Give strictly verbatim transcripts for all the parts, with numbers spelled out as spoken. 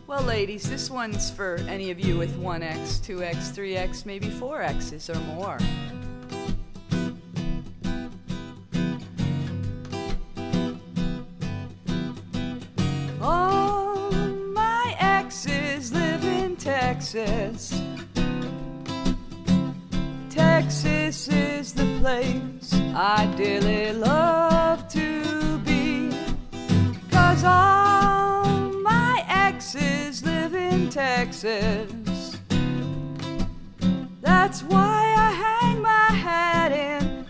Well, ladies, this one's for any of you with one X, two X, three X, maybe four X's or more. All my exes live in Texas. Texas is the place I dearly love to be, 'cause all my exes live in Texas. That's why I hang my hat in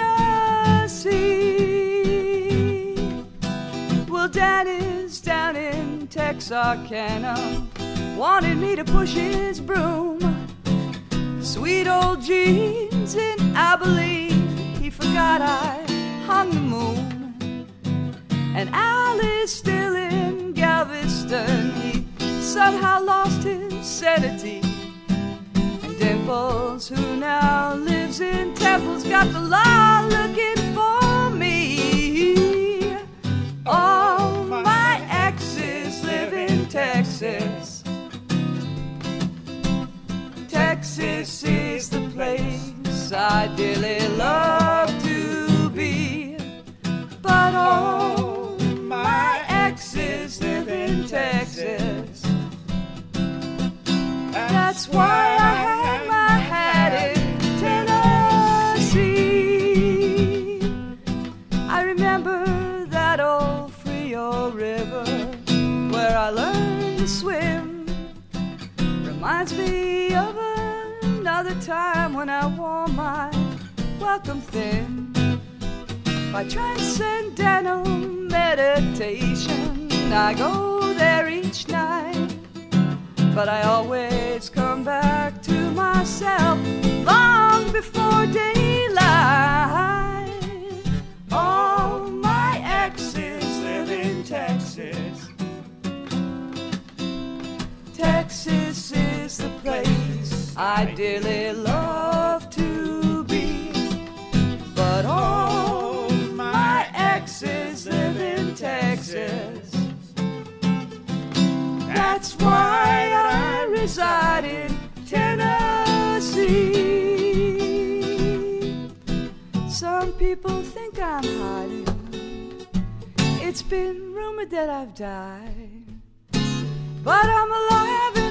Tennessee. Well, Dad is down in Texarkana, wanted me to push his broom. Sweet old jeans in Abilene, he forgot I hung the moon. And Al is still in Galveston, he somehow lost his sanity. And Dimples, who now lives in Temple's, got the law looking for me. All my exes live in Texas. Texas is the place I dearly love to be, but all my exes live in Texas. That's why I hang my hat in Tennessee. I remember that old Frio River where I learned to swim. Reminds me of another time when I wore my welcome thin. By transcendental meditation, I go there each night, but I always come back to myself long before daylight. All my exes live in Texas. Texas is the place I dearly love to be, but all my exes live in Texas. That's why I reside in Tennessee. Some people think I'm hiding. It's been rumored that I've died, but I'm alive